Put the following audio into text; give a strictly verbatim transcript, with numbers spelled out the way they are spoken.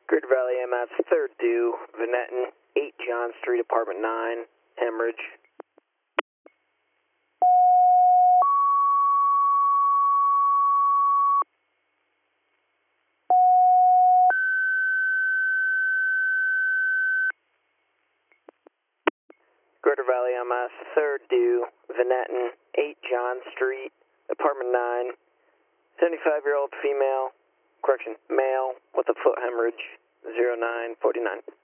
Greater Valley M S, third due, Venetton, eight John Street, apartment nine, hemorrhage. Greater Valley M S, third due, Venetton, eight John Street, apartment nine, seventy-five-year-old female, correction, male with a foot hemorrhage, zero nine forty-nine.